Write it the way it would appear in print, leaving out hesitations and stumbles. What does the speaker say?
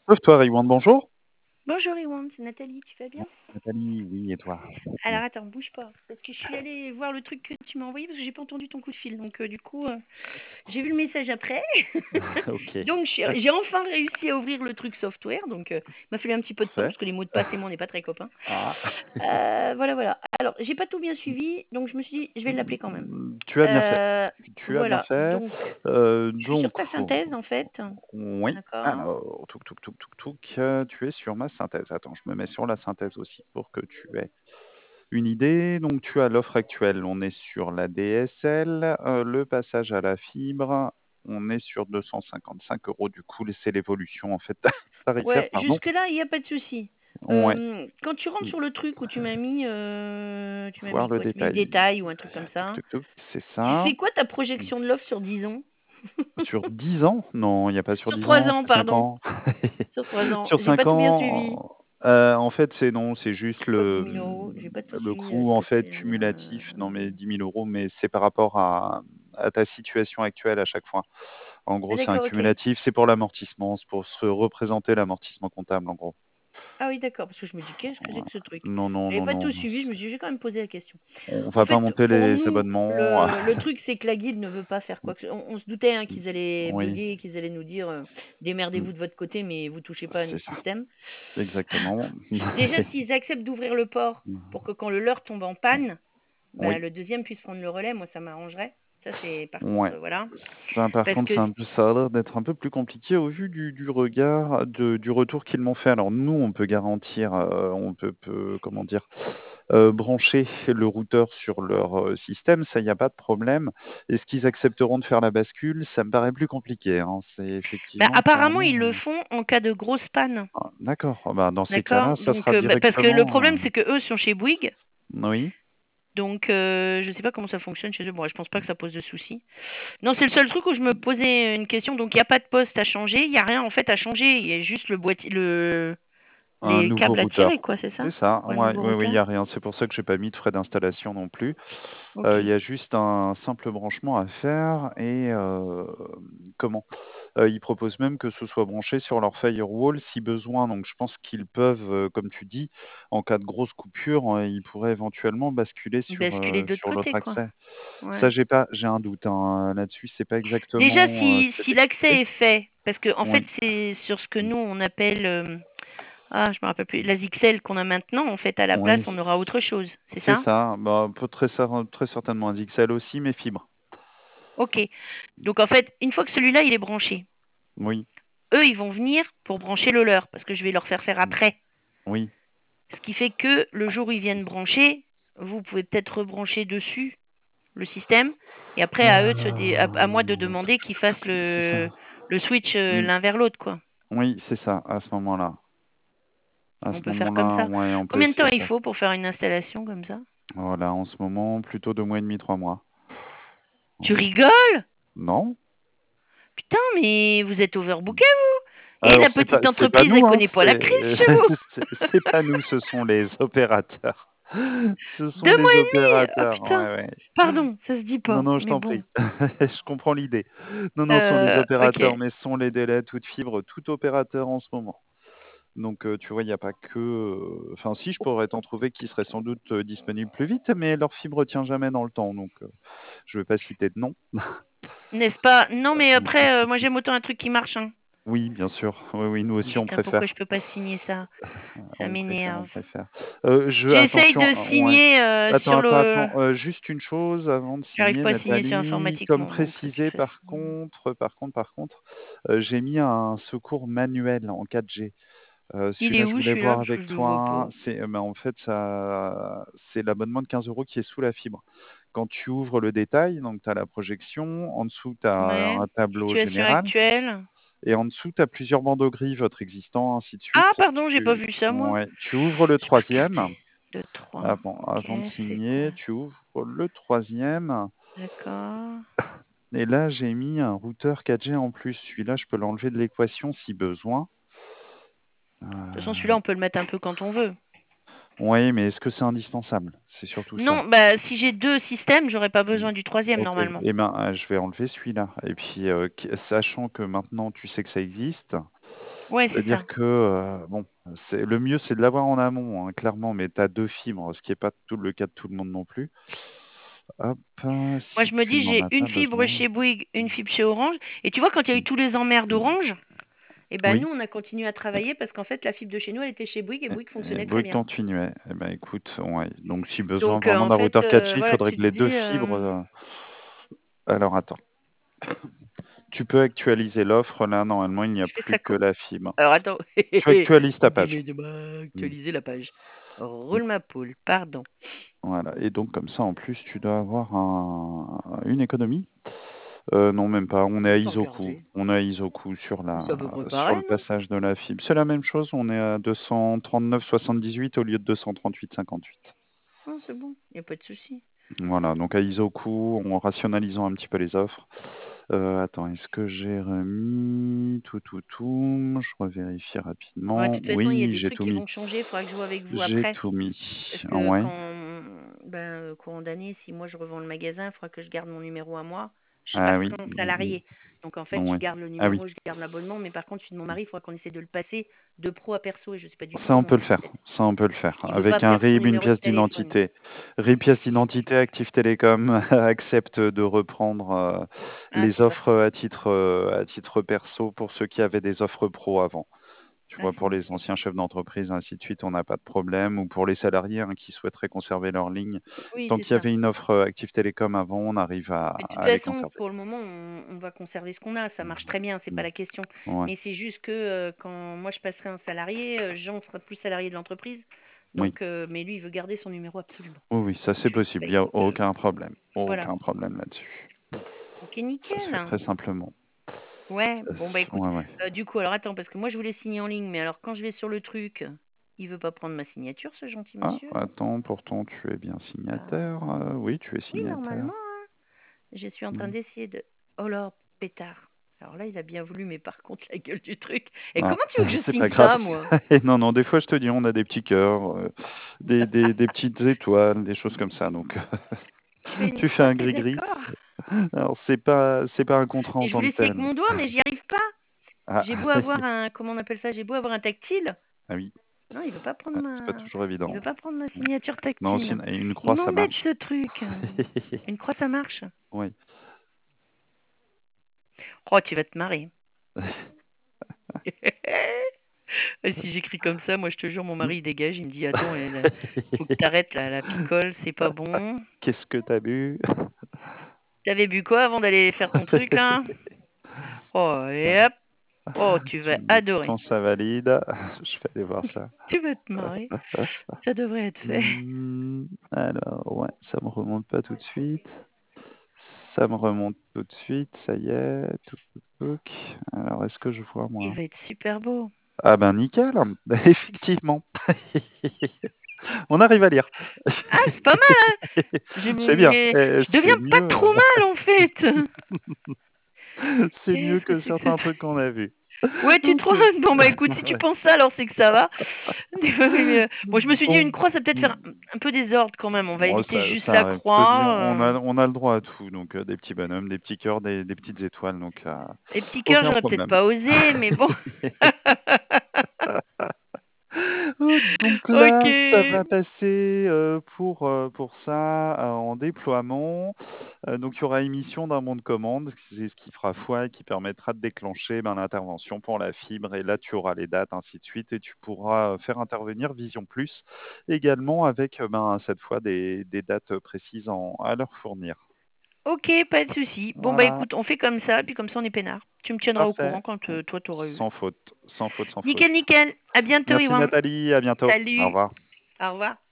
Sauve-toi, Riwan, bonjour. Bonjour Iwan, c'est Nathalie, tu vas bien? Nathalie, oui, et toi? Alors attends, bouge pas, parce que je suis allée voir le truc que tu m'as envoyé parce que j'ai pas entendu ton coup de fil. Donc j'ai vu le message après. Ok, Donc j'ai enfin réussi à ouvrir le truc software. Donc il m'a fallu un petit peu de temps parfait. parce que les mots de passe et moi on n'est pas très copains. Ah. Voilà, voilà. Alors j'ai pas tout bien suivi, donc je me suis dit je vais l'appeler quand même. Tu as bien fait. Euh, Tu as bien voilà, fait. donc je suis sur Donc, ta synthèse en fait. oui. D'accord. Alors, tu es sur ma synthèse. Attends, je me mets sur la synthèse aussi pour que tu aies une idée. Donc, tu as l'offre actuelle. On est sur la DSL, le passage à la fibre. On est sur 255 euros. Du coup, c'est l'évolution en fait tarifaire, Ouais, pardon. jusque-là, il n'y a pas de souci. Ouais. Quand tu rentres sur le truc où tu m'as Voir mis le quoi? Tu m'as mis détail. détail ou un truc comme ça. C'est Tu ça. fais quoi ta projection de l'offre sur 10 ans? Sur 10 ans? Non, il y a pas sur Sur 10 3 ans, ans, c'est 5 pardon. ans. Sur 3 ans. Sur J'ai 5 pas tout bien suivi. ans, en fait, c'est non, c'est juste C'est quoi 10 000 euros? J'ai pas tout le suivi coût, ce en que tu fait, viens de dire. cumulatif. Non, mais 10 000 euros, mais c'est par rapport à ta situation actuelle à chaque fois. En Ah gros, c'est un d'accord, ok. cumulatif, c'est pour l'amortissement, c'est pour se représenter l'amortissement comptable, en gros. Ah oui, d'accord, parce que je me dis, qu'est-ce que c'est Voilà. que ce truc? Non, non, J'avais non, pas tout non, suivi, je me suis dit, j'ai quand même posé la question. on En va pas fait, monter pour les nous, abonnements. le truc, c'est que la guilde ne veut pas faire quoi que ce on se doutait hein, qu'ils allaient Oui, bugger, qu'ils allaient nous dire mmh, démerdez-vous de votre côté, mais vous touchez pas à c'est notre ça, système. exactement. Déjà, s'ils acceptent d'ouvrir le port pour que quand le leur tombe en panne, bah, Oui. le deuxième puisse prendre le relais, moi ça m'arrangerait. Ça, c'est par contre, Ouais. voilà. Ça, par Parce contre, que, ça a l'air d'être un peu plus compliqué au vu du regard, du retour qu'ils m'ont fait. Alors nous, on peut garantir, on comment dire, brancher le routeur sur leur système, ça, il n'y a pas de problème. Est-ce qu'ils accepteront de faire la bascule? Ça me paraît plus compliqué, hein. C'est bah, effectivement apparemment, ils carrément. le font en cas de grosse panne. Ah, d'accord. Ah bah, dans ces D'accord? cas-là, ça Donc, sera bah, parce que le directement. problème, c'est que eux sont chez Bouygues. Oui. Donc, je sais pas comment ça fonctionne chez eux. Bon, je pense pas que ça pose de soucis. Non, c'est le seul truc où je me posais une question. Donc, il n'y a pas de poste à changer. Il n'y a rien, en fait, à changer. Il y a juste le boîtier, Un les nouveau câbles à tirer, routeur. quoi, c'est ça? C'est ça, Ouais, le ouais, nouveau oui, il routeur. y a rien. C'est pour ça que j'ai pas mis de frais d'installation non plus. Il Ok. y a juste un simple branchement à faire et comment? Ils proposent même que ce soit branché sur leur firewall si besoin. Donc je pense qu'ils peuvent, comme tu dis, en cas de grosse coupure, ils pourraient éventuellement basculer Basculer de l'autre sur l'autre côté, quoi. accès. Ça, Ouais. j'ai un doute, hein, là-dessus, c'est pas Déjà, exactement, si, très si expliqué. l'accès est fait, parce que, en fait, Oui. c'est sur ce que nous, on appelle, je me rappelle plus, la ZXL qu'on a maintenant, en fait, à la place, Oui, on aura autre chose. C'est c'est ça? ça. Bah, très certainement un DXL aussi, mais fibre. Ok. Donc, en fait, une fois que celui-là, il est branché, Oui. eux, ils vont venir pour brancher le leur, parce que je vais leur faire après. Oui. Ce qui fait que le jour où ils viennent brancher, vous pouvez peut-être rebrancher dessus le système. Et après, à eux à moi de demander qu'ils fassent C'est ça. le switch Mmh. l'un vers l'autre, quoi. Oui, c'est ça, à ce moment-là. À ce On peut faire comme moment-là, ça. ouais, on peut Combien de temps essayer il ça. faut pour faire une installation comme ça? Voilà, en ce moment, plutôt 2 mois et demi, 3 mois. Tu Voilà. rigoles? Non? Putain, mais vous êtes overbooké, vous? Et Alors la petite c'est pas entreprise, elle nous, hein, connaît pas la crise chez vous? c'est pas nous, ce sont les opérateurs. Ce sont Deux mois les et demi? Ah opérateurs, putain. ouais, ouais. Pardon, ça se dit Non, pas. non, je Mais t'en bon. prie. Je comprends l'idée. Non, non, ce sont les Ok. opérateurs, mais ce sont les délais, toute fibre, tout opérateur en ce moment. Donc, tu vois, il n'y a pas que, enfin si, je pourrais t'en trouver qui seraient sans doute, disponibles plus vite, mais leur fibre tient jamais dans le temps, donc, je vais pas citer de nom. N'est-ce pas? Non, mais après, moi j'aime autant un truc qui marche, hein. Oui, bien sûr. Oui, oui, nous aussi, on Putain, pourquoi je préfère. peux pas signer ça? Ça On préfère, on m'énerve. préfère. J'essaye Attention, de ouais. signer Attends, sur attends, le. attends, juste une chose avant de J'arrive signer, pas à signer sur Nathalie, comme informatiquement, donc tu précisé, fais signer. par contre, j'ai mis un secours manuel en 4G. Il Celui-là, est je où voulais celui-là? voir Parce que avec je le vois toi. pas. En fait, c'est l'abonnement de 15 euros qui est sous la fibre. Quand tu ouvres le détail, donc tu as la projection, en dessous, tu as Ouais. un tableau Situation général, actuelle. et en dessous, tu as plusieurs bandeaux gris, votre existant, ainsi de suite. Ah, pardon, j'ai pas vu ça, moi. Ouais, tu ouvres le Je vais troisième. regarder. 2, 3. Ok, Avant de c'est quoi? signer, tu ouvres le troisième. D'accord. Et là, j'ai mis un routeur 4G en plus. Celui-là, je peux l'enlever de l'équation si besoin. De toute façon, Euh, celui-là, on peut le mettre un peu quand on veut. Oui, mais est-ce que c'est indispensable? C'est surtout ça. Non, bah si j'ai deux systèmes, j'aurais pas Mm. besoin du troisième Ok. normalement. Eh ben, je vais enlever celui-là. Et puis, sachant que maintenant tu sais que ça existe, Ouais, c'est C'est-à-dire ça. que, bon, le mieux, c'est de l'avoir en amont, hein, clairement, mais tu as 2 fibres, ce qui n'est pas tout le cas de tout le monde non plus. Hop, Moi, si je me tu dis, n'en j'ai as une pas fibre besoin. chez Bouygues, une fibre chez Orange. Et tu vois, quand il y a eu tous les emmerdes d'Orange, eh ben, Oui, nous, on a continué à travailler parce qu'en fait, la fibre de chez nous, elle était chez Bouygues et Bouygues et fonctionnait très Bouygues bien. continuait. Eh ben, écoute, ouais, donc si besoin Donc, vraiment en d'un fait, routeur 4G, il voilà, faudrait tu que te les 2 dis, fibres, alors attends, tu peux actualiser l'offre, là, normalement, il n'y a je fais ça plus que quand? la fibre. Alors, attends. Tu actualises ta page. Aidez-moi, Mmh. actualiser la page. Mmh. Roule ma poule, pardon. Voilà, et donc comme ça, en plus, tu dois avoir une économie. Non, même pas, on est à On peut Isoku. regarder. On est à Isoku sur C'est à peu près sur pareil, le non? passage de la fibre. C'est la même chose, on est à 239,78 au lieu de 238,58. Ah, c'est bon, il n'y a pas de souci. Voilà, donc à Isoku, en rationalisant un petit peu les offres. Attends, est-ce que j'ai remis tout? Je revérifie Ouais, de rapidement. toute façon, il y a Oui, des j'ai trucs tout qui mis. vont changer. Il faudra que je vois avec vous J'ai après. tout mis. Parce que Ouais. quand, ben, courant d'année, si moi je revends le magasin, il faudra que je garde mon numéro à moi. Je Ah passerai oui. en Mmh. salarié. Donc en fait, je Ouais. garde le Ah oui. numéro, je garde l'abonnement. Mais par contre, celui de mon mari, il faudra qu'on essaie de le passer de pro à perso. Et je ne sais pas du tout Ça, on comment peut on le fait en faire. fait. Ça, on peut le faire. Il veut pas Avec un faire son RIB, une numéro de pièce téléphone. d'identité. RIB, pièce d'identité, Active Télécom accepte de reprendre Ah, les c'est pas offres faux. à titre perso pour ceux qui avaient des offres pro avant. Tu Ah, vois, c'est pour les nickel. anciens chefs d'entreprise, ainsi de suite, on n'a pas de problème. Ou pour les salariés hein, qui souhaiteraient conserver leur ligne. Oui, Tant c'est qu'il y ça. avait une offre Active Télécom avant, on arrive Mais de toute à les façon, conserver. pour le moment, on va conserver ce qu'on a. Ça marche très bien, c'est pas Mm. la question. Ouais. Mais c'est juste que quand moi je passerai un salarié, Jean sera plus salarié de l'entreprise. Oui. Donc, mais lui, il veut garder son numéro absolument. Oui, oui, ça Donc c'est je lui dis, bah possible. Il n'y a écoute, aucun problème. voilà. Aucun problème là-dessus. Ok, Ça se fait nickel. très simplement. Ouais, bon bah écoute, Ouais, ouais. du coup, alors attends, parce que moi je voulais signer en ligne, mais alors quand je vais sur le truc, il veut pas prendre ma signature, ce gentil Ah, monsieur. attends, pourtant tu es bien Bah, signataire. Oui, tu es oui, signataire. normalement, hein. Je suis en train Mm. d'essayer de. Oh là, pétard. Alors là, il a bien voulu, mais par contre, la gueule du truc. Et Ah, comment tu veux que je c'est pas signe grave. ça, moi? Et non, non, des fois je te dis, on a des petits cœurs, des petites étoiles, des choses comme ça. Donc, Je fais une tu fais croix, un t'es gris-gris. d'accord? Alors, c'est pas un contrat Et en je tant voulais que essayer avec tel. mon doigt, mais j'y arrive pas. Ah, J'ai beau avoir un, comment on appelle ça? J'ai beau avoir un tactile. ah oui, Non, il veut pas prendre ah, c'est pas toujours il évident. veut pas prendre ma signature Non, aussi, tactile. une Il croix, ça m'embête marche. ce truc. Une croix, ça marche. Oui. Oh, tu vas te marrer. Si j'écris comme ça, moi je te jure, mon mari il dégage, il me dit attends, faut que t'arrêtes là, la picole, c'est pas bon. Qu'est-ce que t'as bu? T'avais bu quoi avant d'aller faire ton truc là? Oh, et hop. Oh, tu Tu vas me dis adorer. quand ça valide. Je vais aller voir ça. Tu vas te marrer. Ça devrait être fait. Alors, ouais, ça me remonte pas tout de suite. Ça me remonte tout de suite, ça y est. Touc. Alors, est-ce que je vois, Il moi? va être super beau. Ah ben, nickel. Effectivement. On arrive à lire. Ah, c'est pas mal, hein? C'est bien. Je deviens C'est pas mieux, trop mal en fait. c'est mieux Qu'est-ce que que c'est que ce certains truc? trucs qu'on a vus. Ouais, tu te Ok. rends. Bon, bah écoute, si tu Ouais. penses ça, alors c'est que ça va. Mais, bon, je me suis dit, Bon. une croix, ça peut peut-être faire un peu désordre quand même. On va Bon, éviter juste ça la arrive. Je te dis, croix. on a le droit à tout. Donc, des petits bonhommes, des petits cœurs, des petites étoiles. Donc, Les petits cœurs, aucun j'aurais peut-être problème. pas osé, mais bon. Donc Ok. là, ça va passer pour ça en déploiement. Donc il y aura émission d'un bon de commande, c'est ce qui fera foi et qui permettra de déclencher ben, l'intervention pour la fibre. Et là, tu auras les dates, ainsi de suite, et tu pourras faire intervenir Vision Plus également avec ben, cette fois des dates précises à leur fournir. Ok, pas de souci. Bon, bah Voilà, écoute, on fait comme ça, puis comme ça, on est peinard. Tu me tiendras au parfait. courant quand toi, t'auras eu. Sans faute, sans faute, sans faute. Nickel, nickel. À bientôt, Merci Yvan. Nathalie, à bientôt. Au Salut. revoir. Au revoir.